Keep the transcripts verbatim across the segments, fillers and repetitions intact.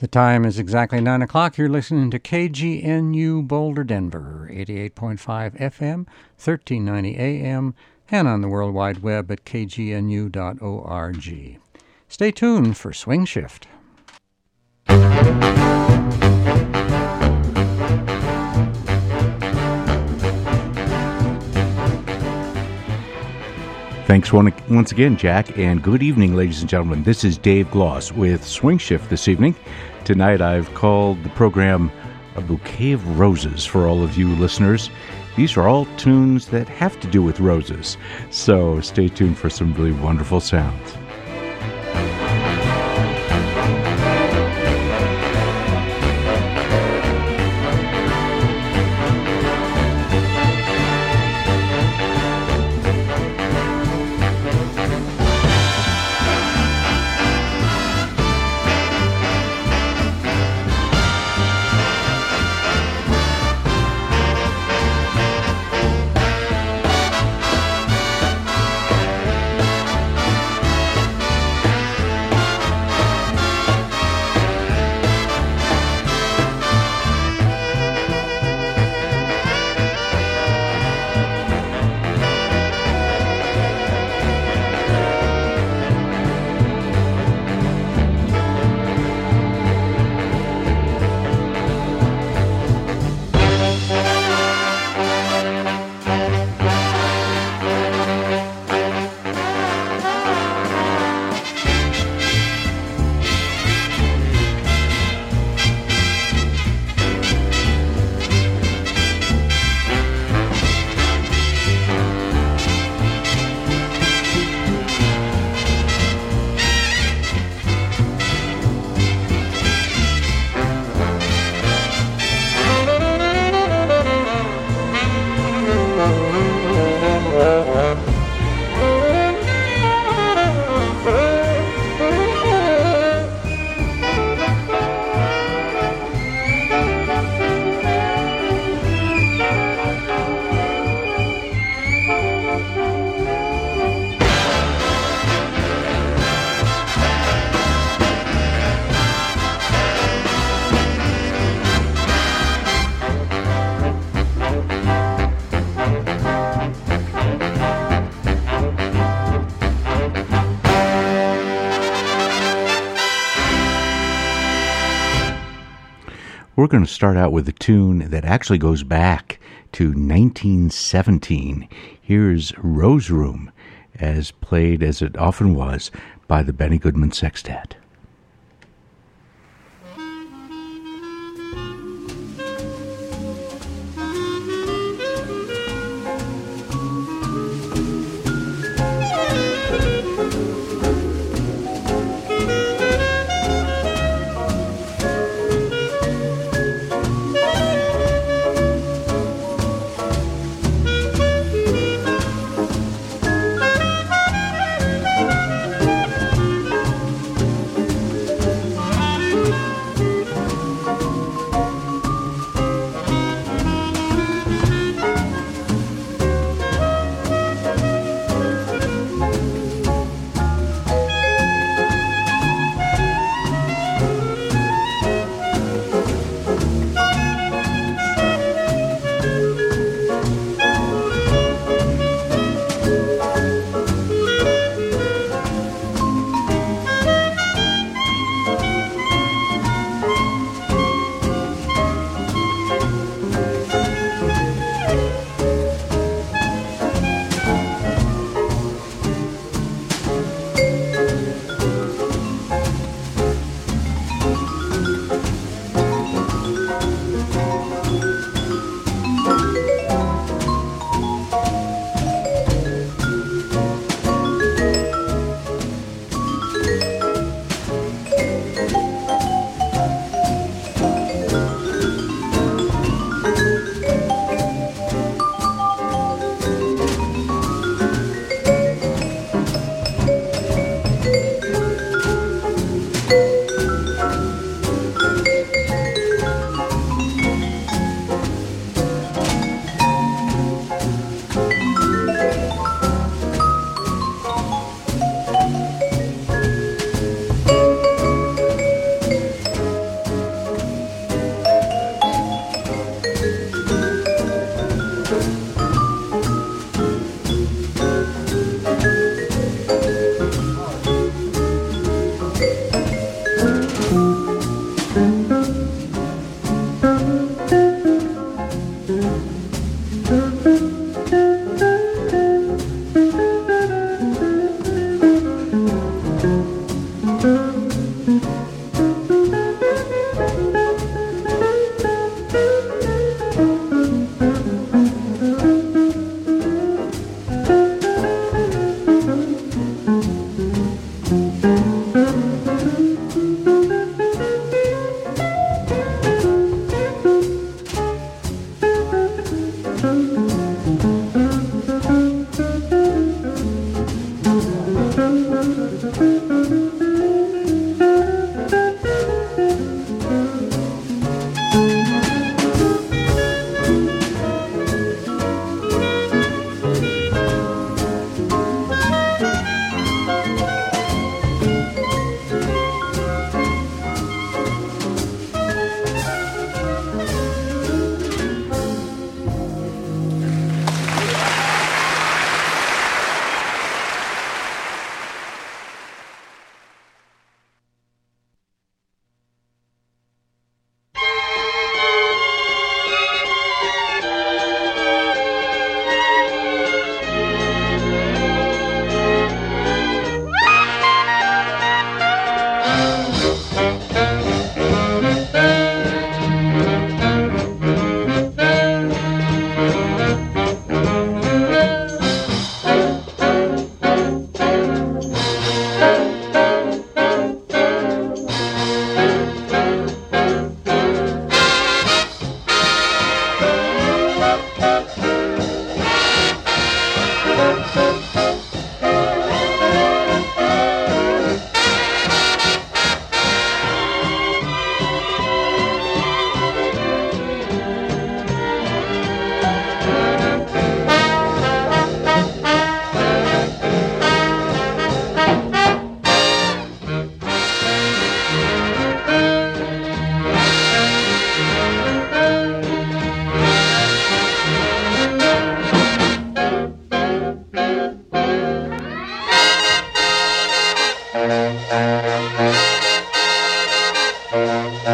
The time is exactly nine o'clock. You're listening to K G N U Boulder, Denver, eighty-eight point five F M, thirteen ninety A M, and on the World Wide Web at k g n u dot org. Stay tuned for Swing Shift. Thanks once again, Jack, and good evening, ladies and gentlemen. This is Dave Gloss with Swing Shift this evening. Tonight I've called the program A Bouquet of Roses for all of you listeners. These are all tunes that have to do with roses, so stay tuned for some really wonderful sounds. We're going to start out with a tune that actually goes back to nineteen seventeen. Here's Rose Room, as played, as it often was, by the Benny Goodman Sextet. Thank you.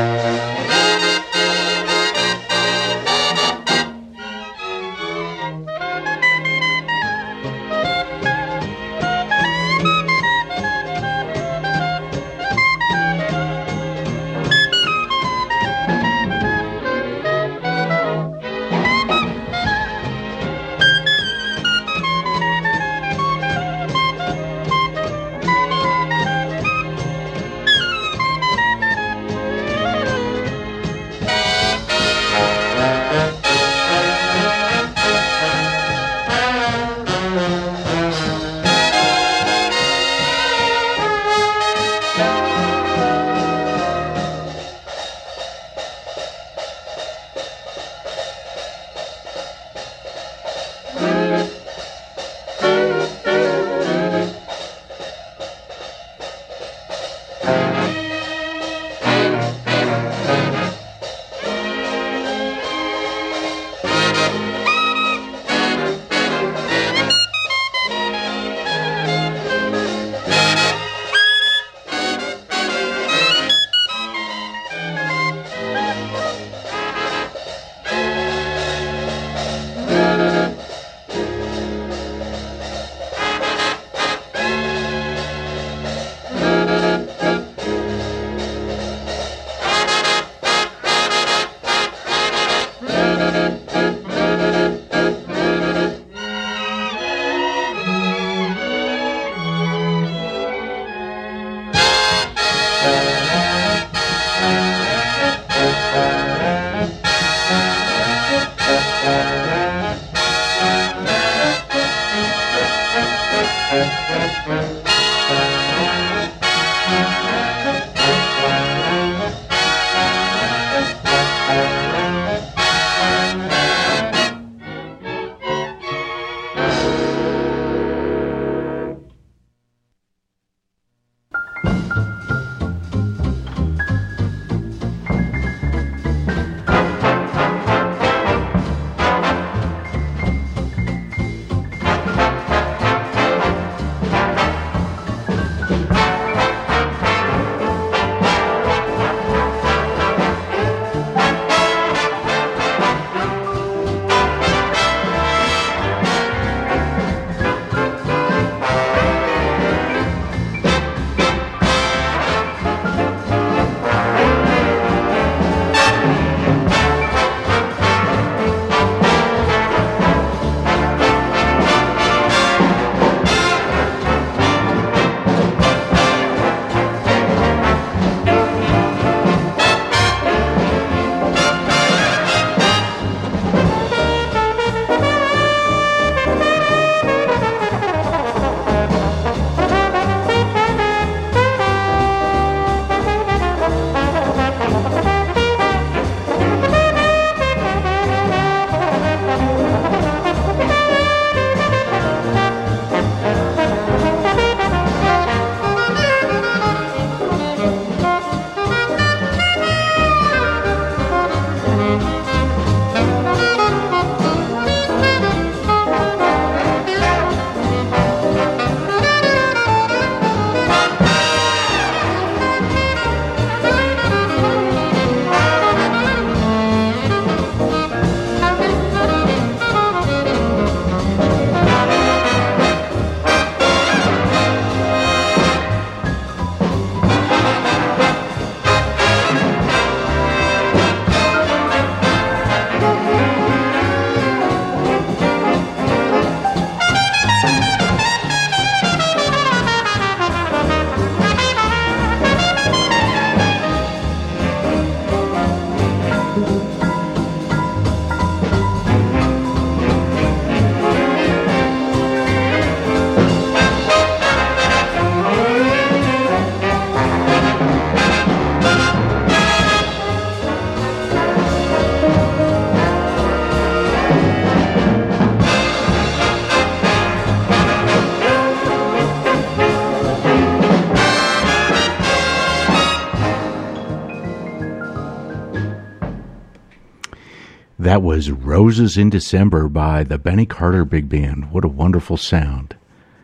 That was Roses in December by the Benny Carter Big Band. What a wonderful sound.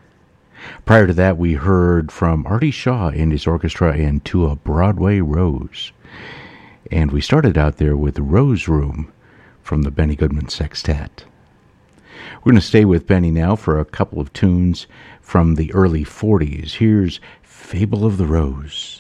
Prior to that, we heard from Artie Shaw and his orchestra and To a Broadway Rose. And we started out there with Rose Room from the Benny Goodman Sextet. We're going to stay with Benny now for a couple of tunes from the early forties. Here's Fable of the Rose.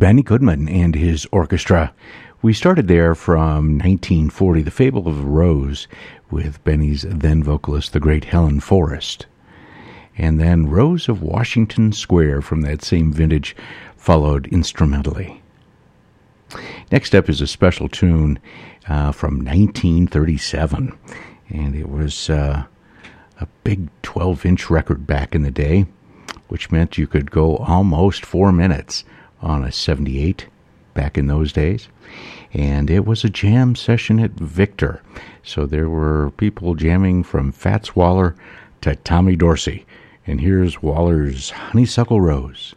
Benny Goodman and his orchestra. We started there from nineteen forty, The Fable of the Rose, with Benny's then vocalist, the great Helen Forrest. And then Rose of Washington Square from that same vintage followed instrumentally. Next up is a special tune uh, from nineteen thirty-seven, and it was uh, a big twelve-inch record back in the day, which meant you could go almost four minutes on a seventy-eight back in those days. And it was a jam session at Victor. So there were people jamming from Fats Waller to Tommy Dorsey. And here's Waller's Honeysuckle Rose.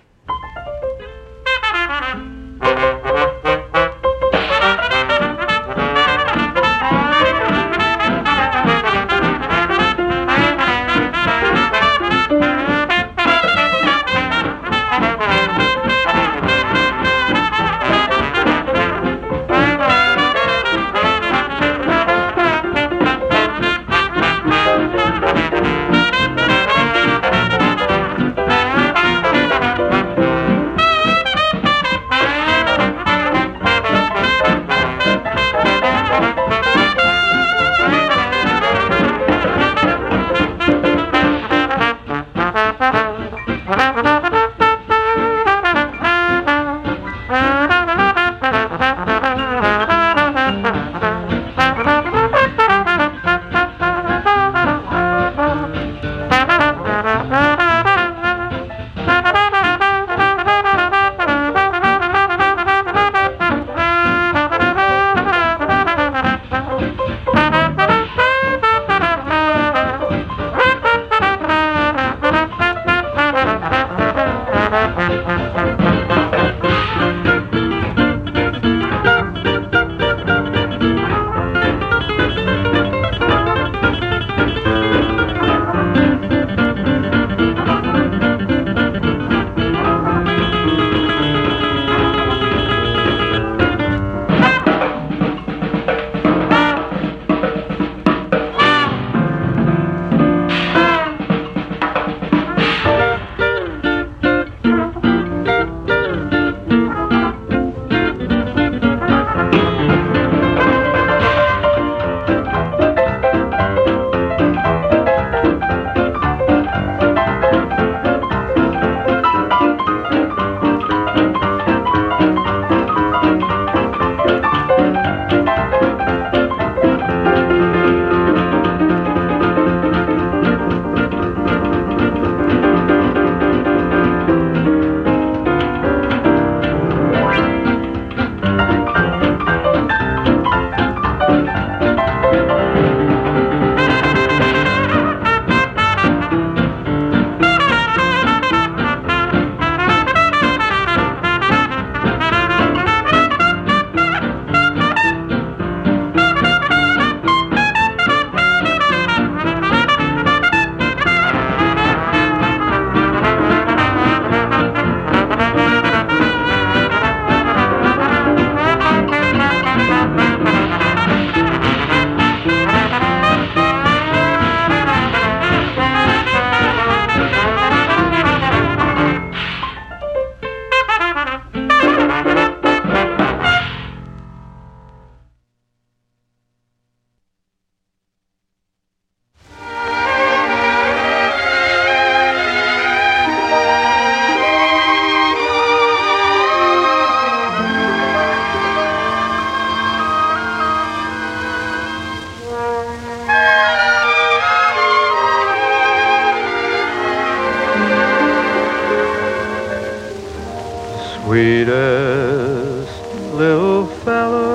Sweetest little fella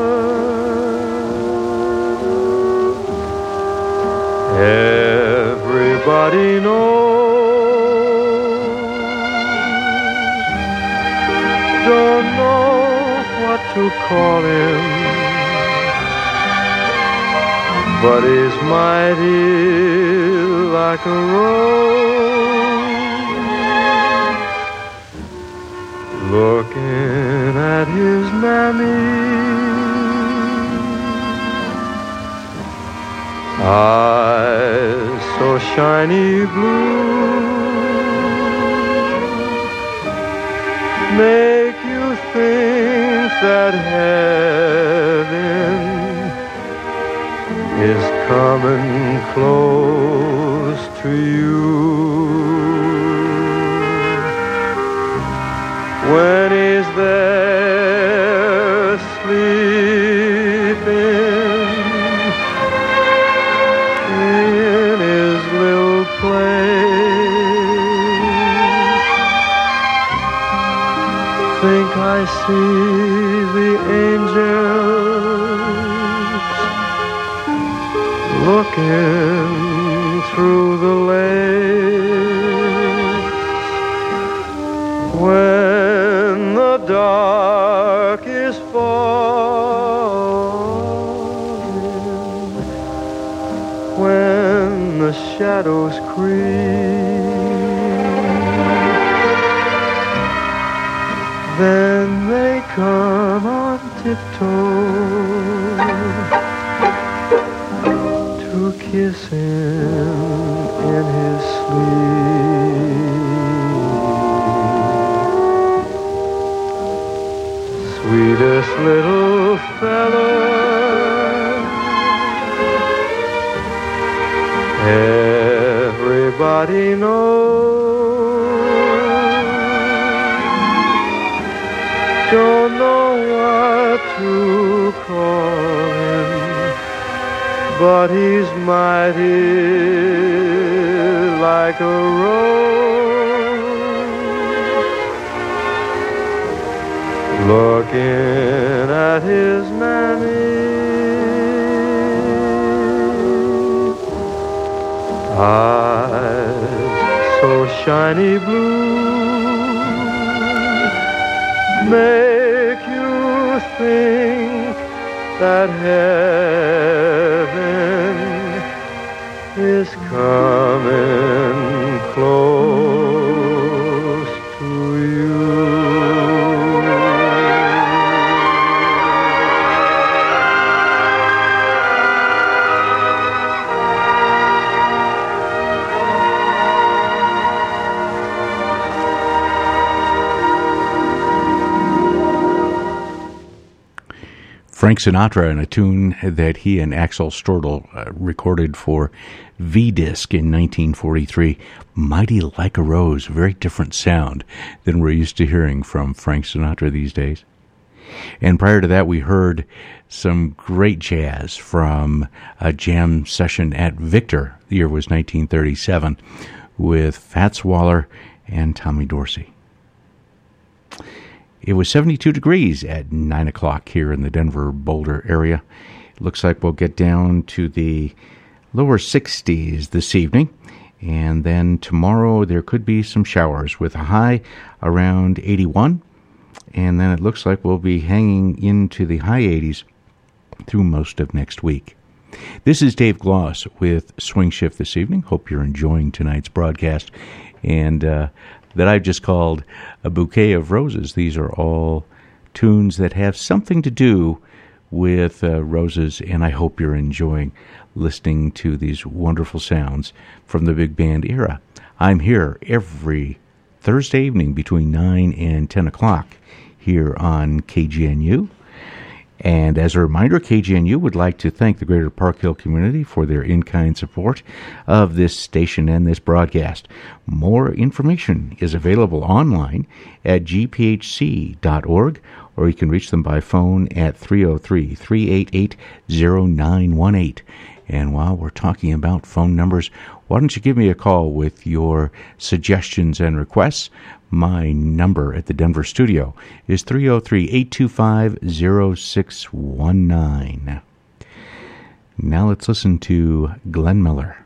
everybody knows. Don't know what to call him, but he's mighty like a rose. Looking at his mammy, eyes so shiny blue, make you that heaven is coming close to you. When he's there sleeping in his little place, think I see the angels looking through the lake. When the dark is falling, when the shadows creep, then they come on tiptoe to kiss him in his sleep. Sweetest little fella, everybody knows. Don't know what to call him, but he's mighty like a rose, looking at his mammy. Eyes so shiny blue make you think that heaven is coming close to you. Frank Sinatra in a tune that he and Axel Stordahl uh, recorded for V-Disc in nineteen forty-three. Mighty Like a Rose, very different sound than we're used to hearing from Frank Sinatra these days. And prior to that, we heard some great jazz from a jam session at Victor. The year was nineteen thirty-seven with Fats Waller and Tommy Dorsey. It was seventy-two degrees at nine o'clock here in the Denver Boulder area. It looks like we'll get down to the lower sixties this evening. And then tomorrow there could be some showers with a high around eighty-one. And then it looks like we'll be hanging into the high eighties through most of next week. This is Dave Gloss with Swing Shift this evening. Hope you're enjoying tonight's broadcast. And uh, that I've just called A Bouquet of Roses. These are all tunes that have something to do with uh, roses, and I hope you're enjoying listening to these wonderful sounds from the big band era. I'm here every Thursday evening between nine and ten o'clock here on K G N U. And as a reminder, K G N U would like to thank the Greater Park Hill community for their in-kind support of this station and this broadcast. More information is available online at g p h c dot org, or you can reach them by phone at three oh three, three eight eight, oh nine one eight. And while we're talking about phone numbers, why don't you give me a call with your suggestions and requests? My number at the Denver studio is three oh three, eight two five, oh six one nine. Now let's listen to Glenn Miller.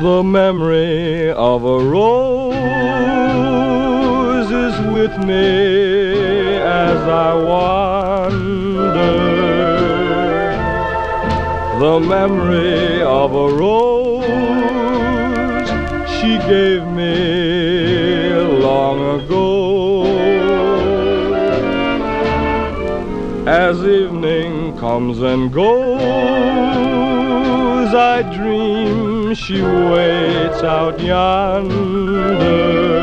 The memory of a rose is with me as I wander. The memory of a rose she gave me long ago. As evening comes and goes, I dream she waits out yonder.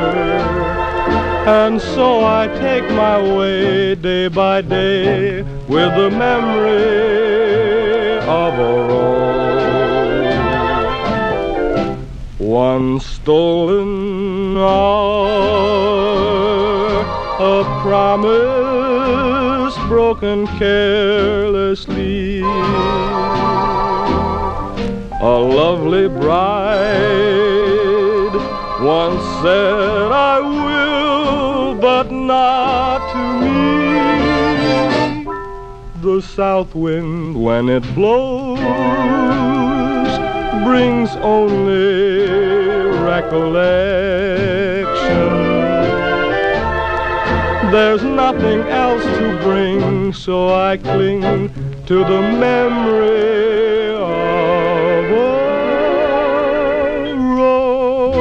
And so I take my way day by day with the memory of a rose. One stolen hour, a promise broken carelessly. A lovely bride once said, I will, but not to me. The south wind, when it blows, brings only recollection. There's nothing else to bring, so I cling to the memory of a rose.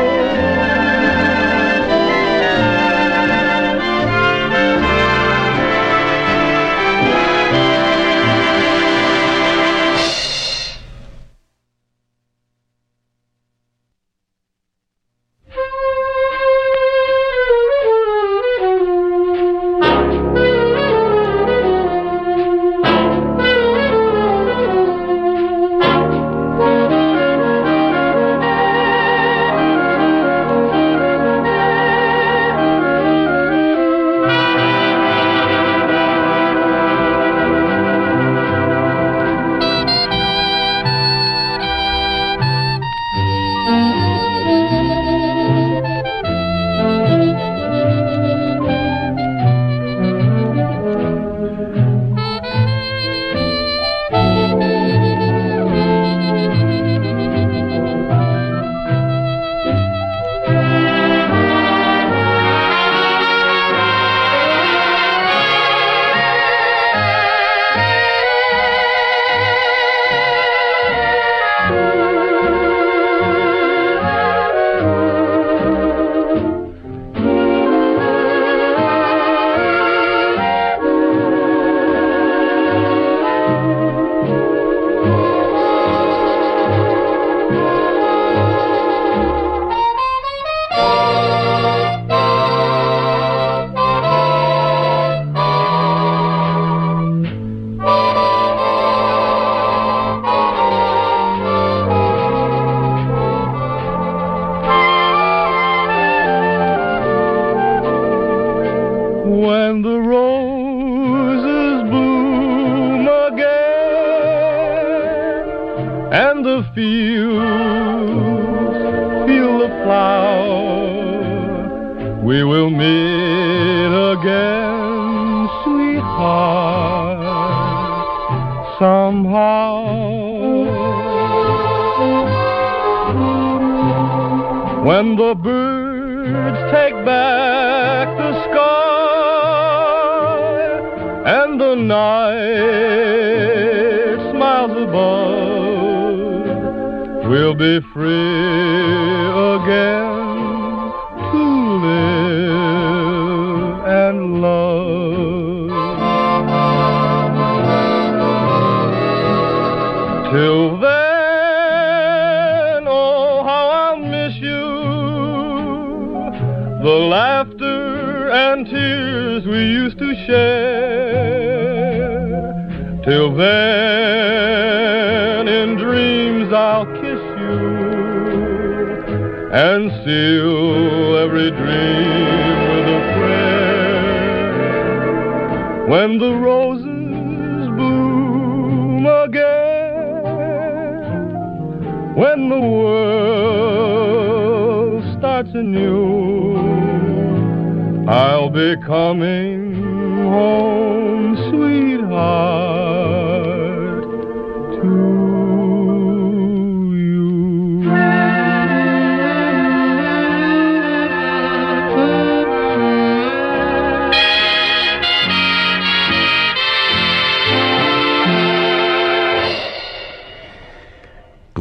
When the roses bloom again and the fields feel the flower, we will meet again, sweetheart, somehow. When the birds take back the sky and the night smiles above, we'll be free again to live and love. Till then, oh, how I'll miss you, the laughter and tears we used to share. Till then, in dreams I'll kiss you and seal every dream with a prayer. When the roses bloom again, when the world starts anew, I'll be coming home, sweetheart, to you.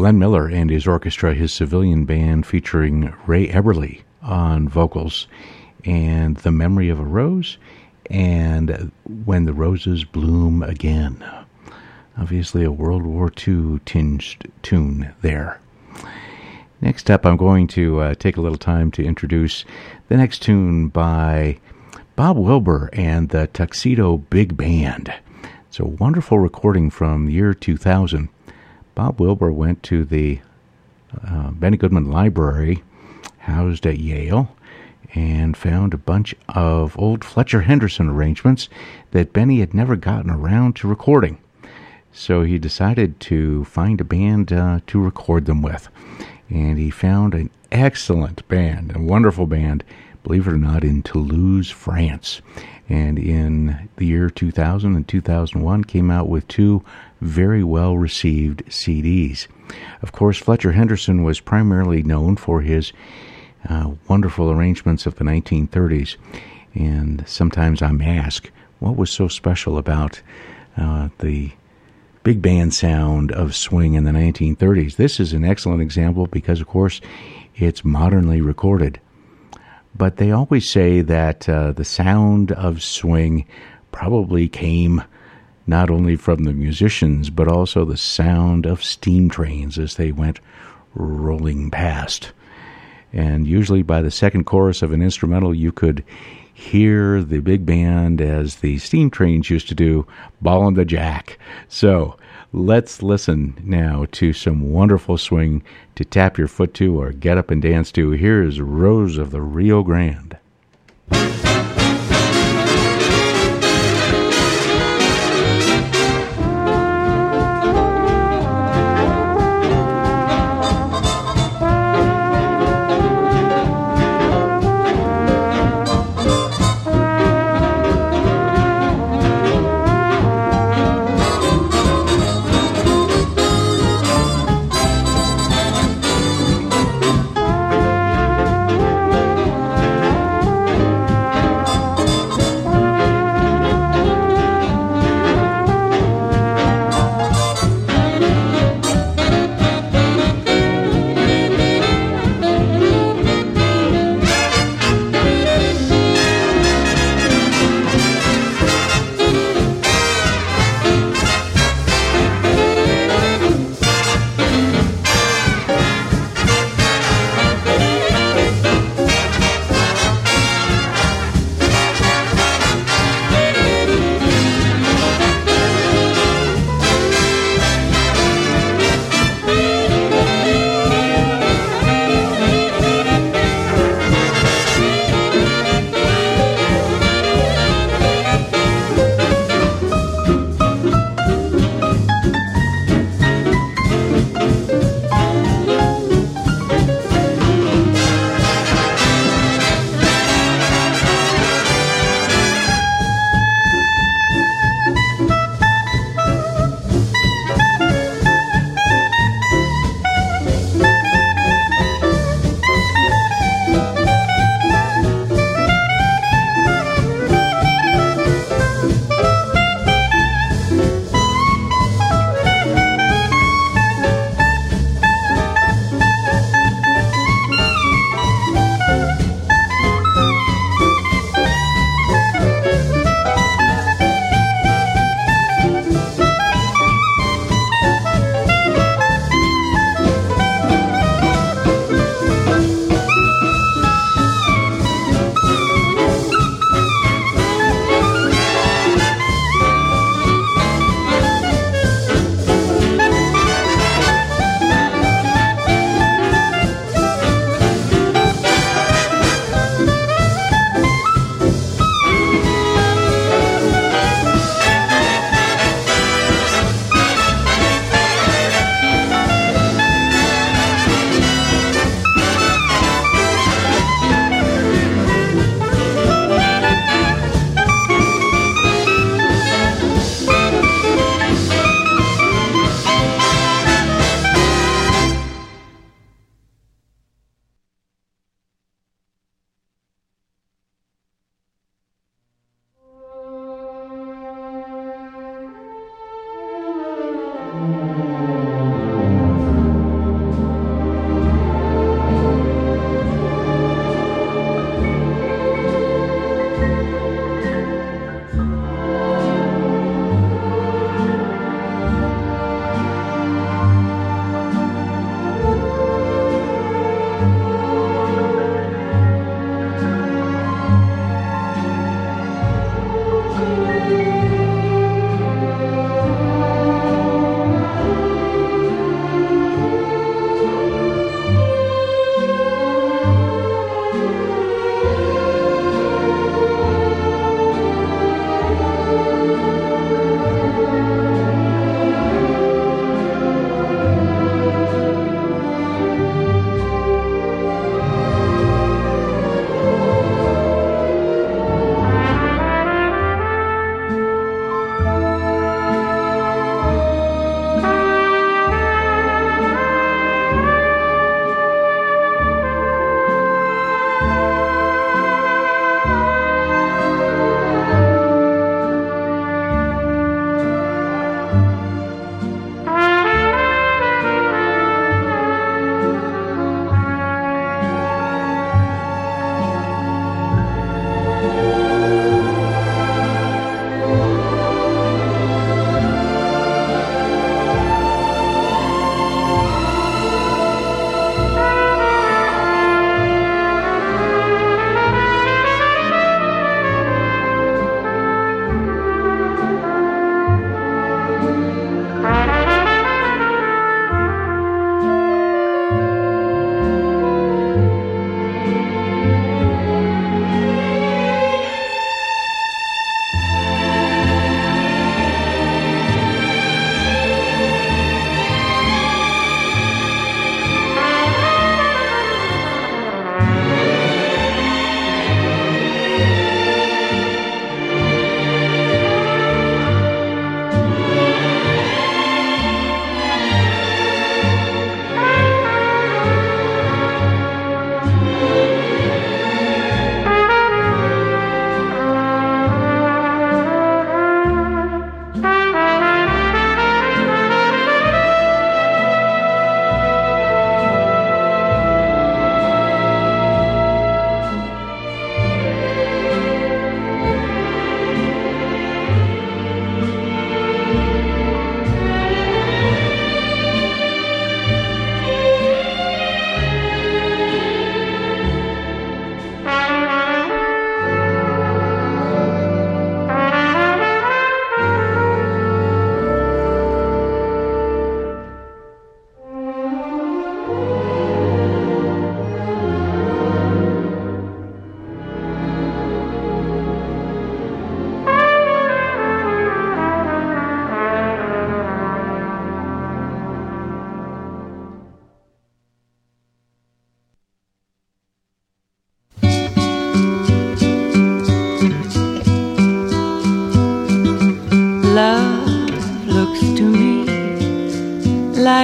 Glenn Miller and his orchestra, his civilian band featuring Ray Eberle on vocals, and The Memory of a Rose, and When the Roses Bloom Again. Obviously a World War Two tinged tune there. Next up, I'm going to uh, take a little time to introduce the next tune by Bob Wilber and the Tuxedo Big Band. It's a wonderful recording from the year two thousand. Bob Wilber went to the uh, Benny Goodman Library, housed at Yale, and found a bunch of old Fletcher Henderson arrangements that Benny had never gotten around to recording. So he decided to find a band uh, to record them with. And he found an excellent band, a wonderful band, believe it or not, in Toulouse, France. And in the year two thousand and two thousand one came out with two very well-received C Ds. Of course, Fletcher Henderson was primarily known for his uh, wonderful arrangements of the nineteen thirties. And sometimes I'm asked, what was so special about uh, the big band sound of swing in the nineteen thirties? This is an excellent example because, of course, it's modernly recorded. But they always say that uh, the sound of swing probably came not only from the musicians, but also the sound of steam trains as they went rolling past. And usually by the second chorus of an instrumental, you could hear the big band, as the steam trains used to do, balling the jack. So let's listen now to some wonderful swing to tap your foot to or get up and dance to. Here is Rose of the Rio Grande.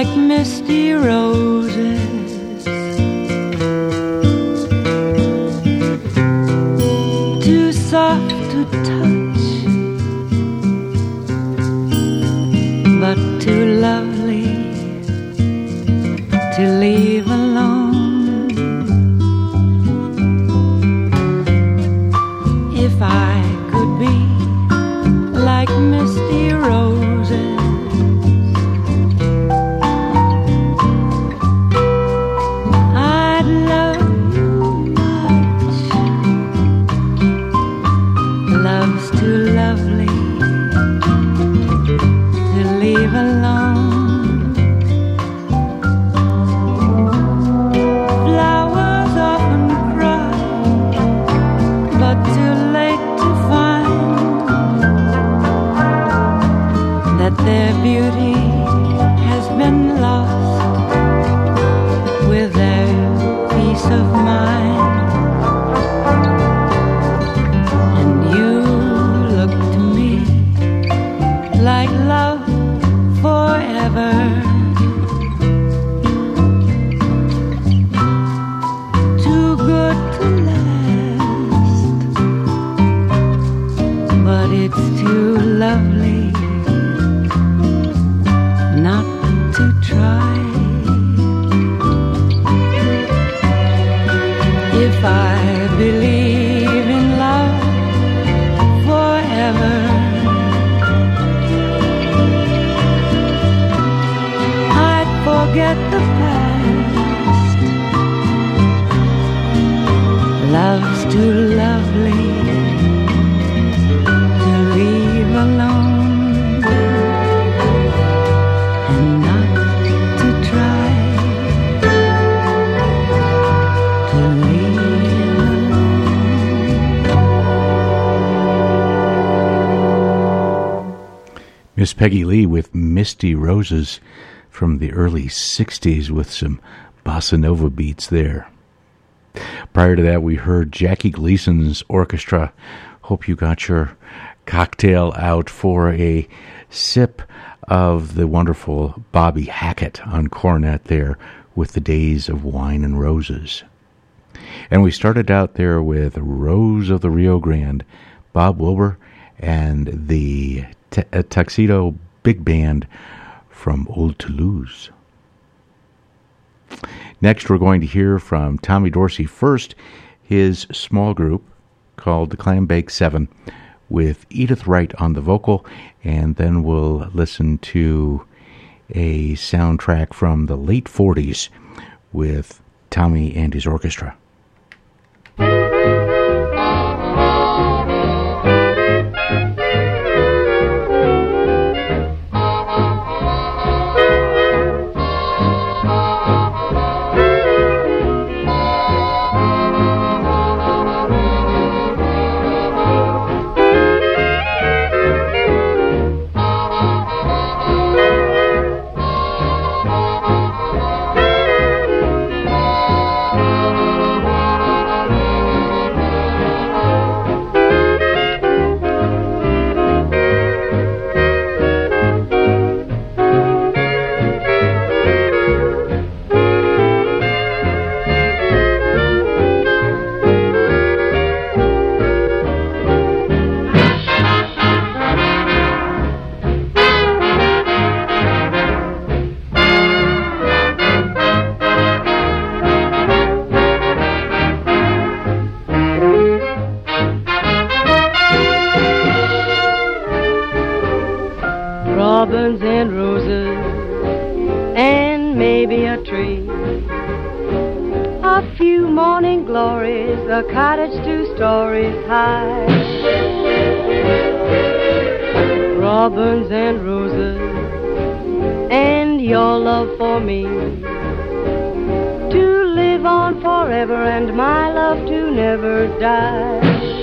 like misty roses, too soft to touch, but too lovely to leave alone. If I could be like misty roses, I'd love you much. Love's too lovely to leave alone. Flowers often cry, but too late to find that their beauty has been lost with their peace of mind. And you look to me like love forever, too good to last, but it's too lovely not to try. If I believe in love forever, I'd forget the past. Love's too lovely to leave alone, and not to try to leave alone. Miss Peggy Lee with Misty Roses from the early sixties with some bossa nova beats there. Prior to that, we heard Jackie Gleason's orchestra. Hope you got your cocktail out for a sip of the wonderful Bobby Hackett on cornet there with the Days of Wine and Roses. And we started out there with Rose of the Rio Grande, Bob Wilber, and the t- uh, Tuxedo Big Band from Old Toulouse. Next, we're going to hear from Tommy Dorsey first, his small group called the Clambake Seven, with Edith Wright on the vocal, and then we'll listen to a soundtrack from the late forties with Tommy and his orchestra. Robins and roses and maybe a tree, a few morning glories, a cottage two stories high. Robins and roses and your love for me, to live on forever and my love to never die.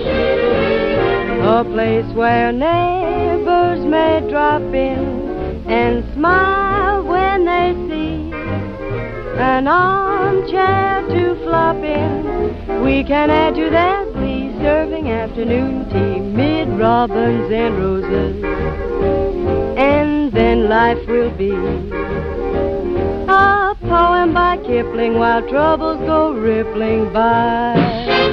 A place where neighbors may drop in and smile when they see an armchair to flop in. We can add to their glee, serving afternoon tea mid robins and roses, and then life will be poem by Kipling while troubles go rippling by.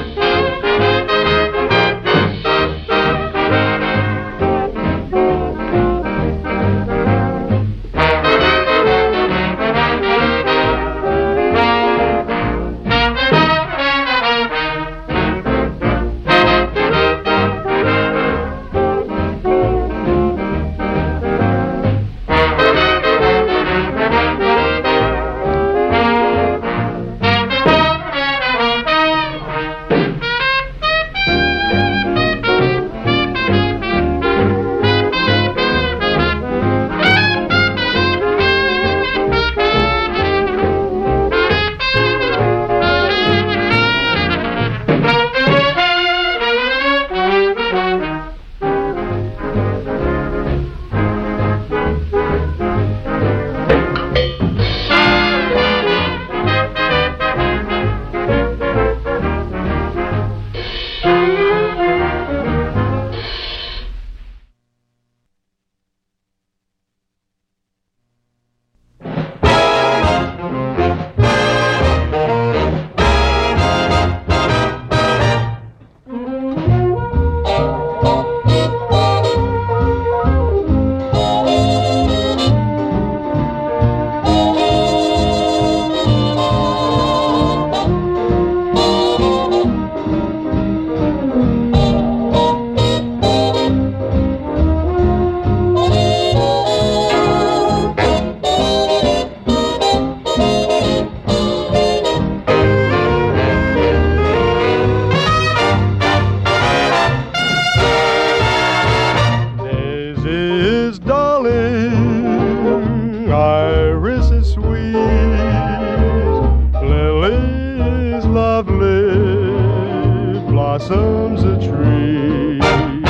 blossoms a treat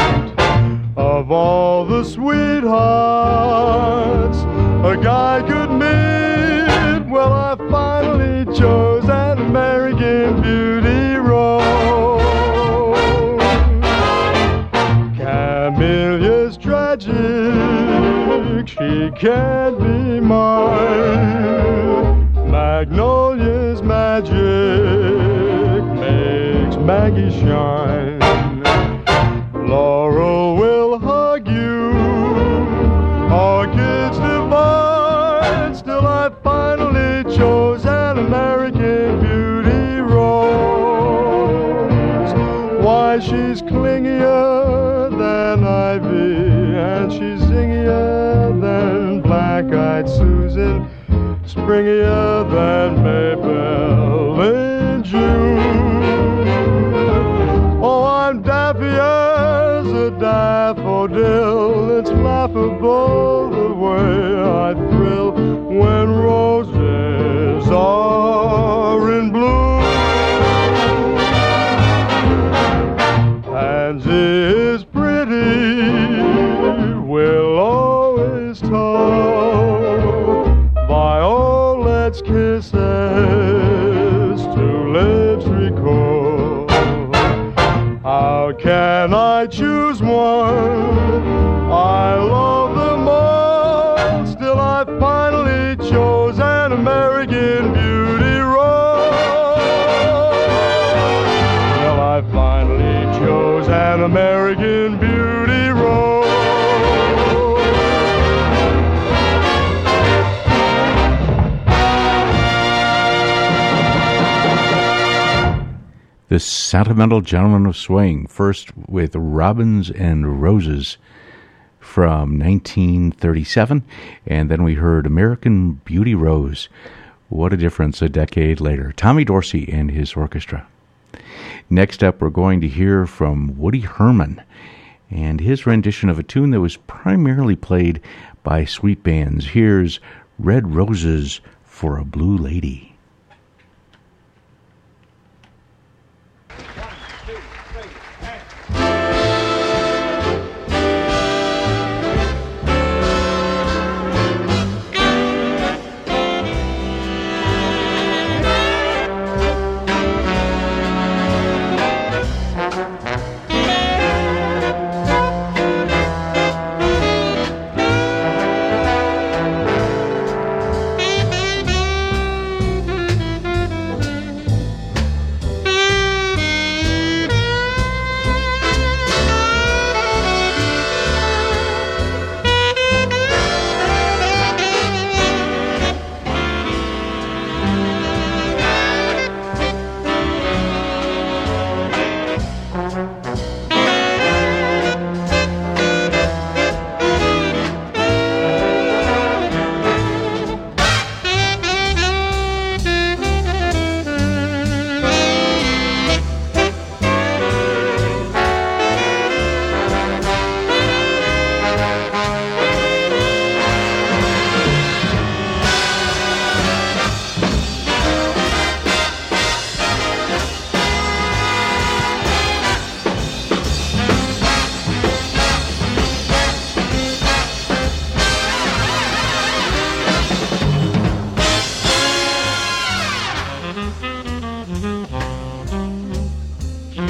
of all the sweethearts a guy could meet. Well, I finally chose an American Beauty rose. Camelia's tragic, she can't be mine. Magnolia's magic makes Maggie shine. Laurel will hug you, orchids divine. Still I finally chose an American Beauty rose. Why, she's clingier than ivy, and she's zingier than black-eyed Susan, springier than Maybelle in June. Oh, I'm daffy as a daffodil. It's laughable the way I thrill when roses are in bloom. Pansy is pretty, we'll always talk. Violet's kisses to lips recall. How can I choose one? I love them all. Still I finally chose an American Beauty rose. Well, I finally chose an American Beauty rose. The Sentimental Gentleman of Swing, first with Robins and Roses from nineteen thirty-seven, and then we heard American Beauty Rose. What a difference a decade later. Tommy Dorsey and his orchestra. Next up, we're going to hear from Woody Herman and his rendition of a tune that was primarily played by sweet bands. Here's Red Roses for a Blue Lady.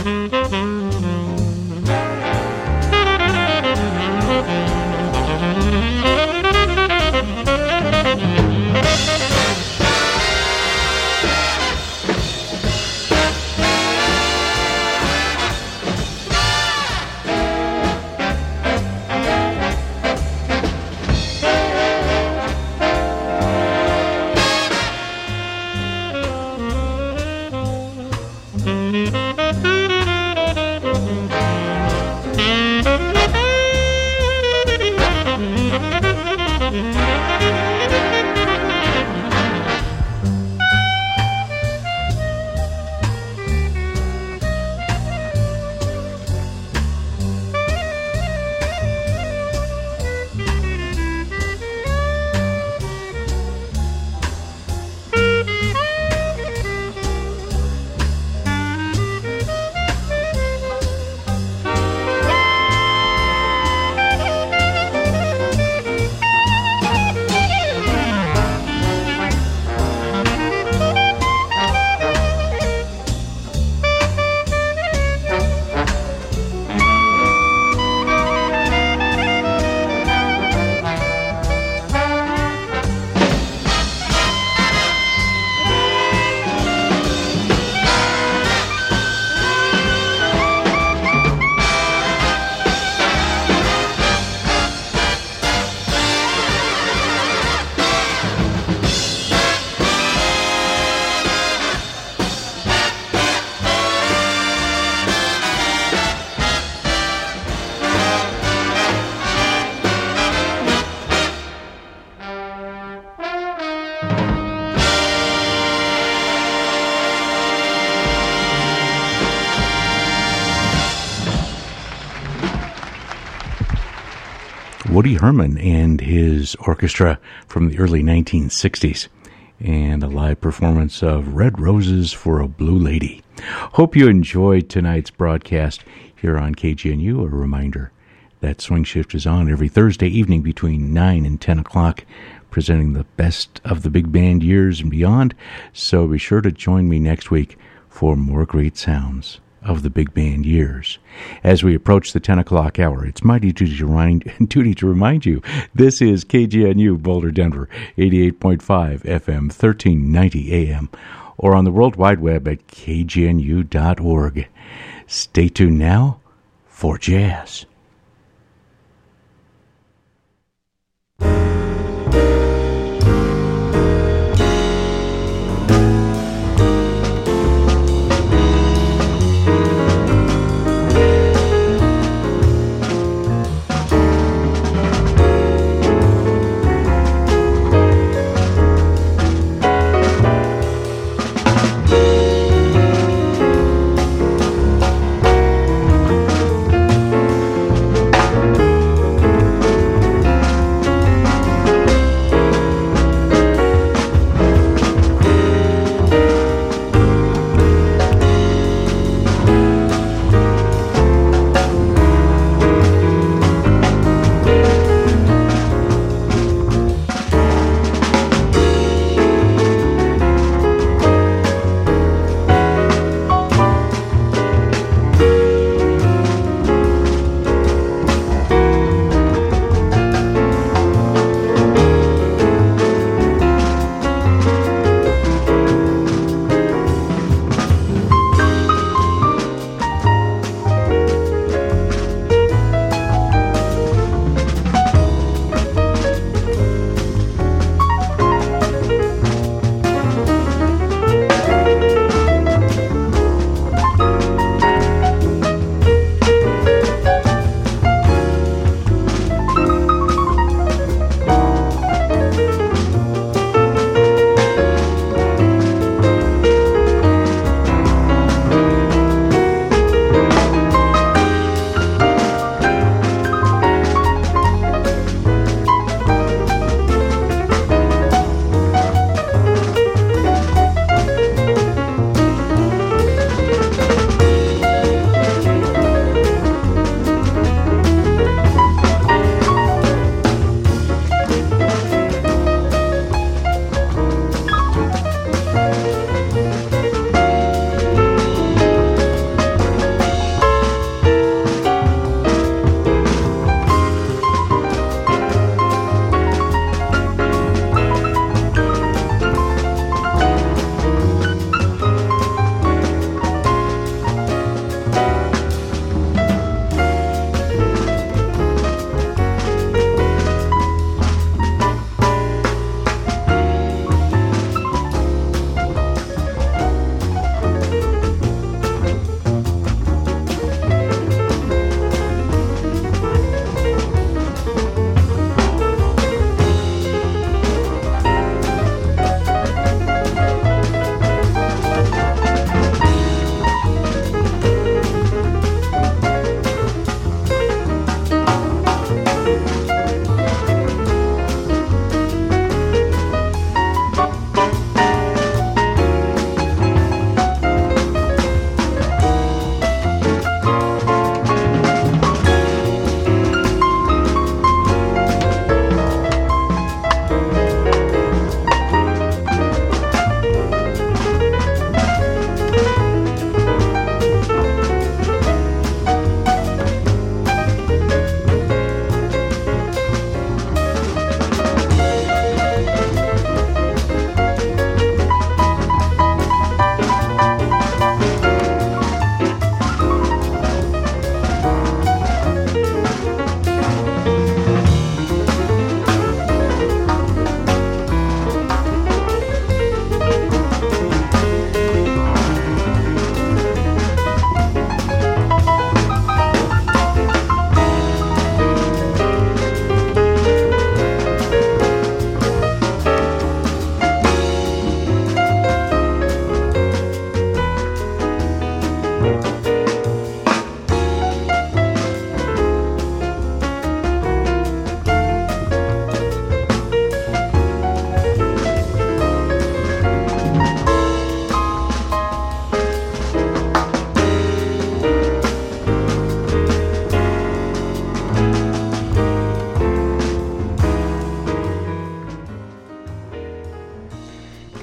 Woody Herman and his orchestra from the early nineteen sixties, and a live performance of Red Roses for a Blue Lady. Hope you enjoyed tonight's broadcast here on K G N U. A reminder that Swing Shift is on every Thursday evening between nine and ten o'clock, presenting the best of the big band years and beyond. So be sure to join me next week for more great sounds of the big band years. As we approach the ten o'clock hour, it's my duty to remind, duty to remind you, this is K G N U Boulder, Denver, eighty-eight point five F M, thirteen ninety A M, or on the World Wide Web at K G N U dot org. Stay tuned now for jazz.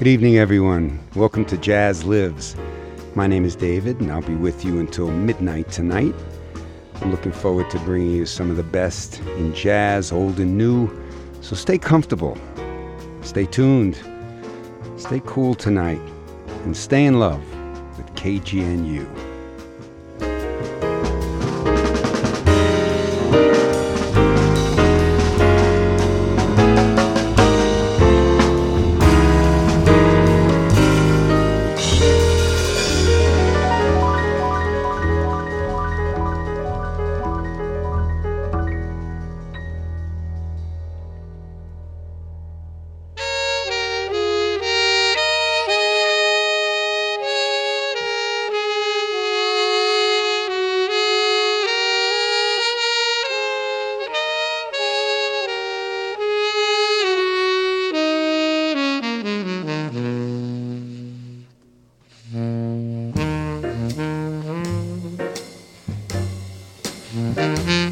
Good evening, everyone. Welcome to Jazz Lives. My name is David, and I'll be with you until midnight tonight. I'm looking forward to bringing you some of the best in jazz, old and new. So stay comfortable, stay tuned, stay cool tonight, and stay in love with K G N U. Mm-hmm.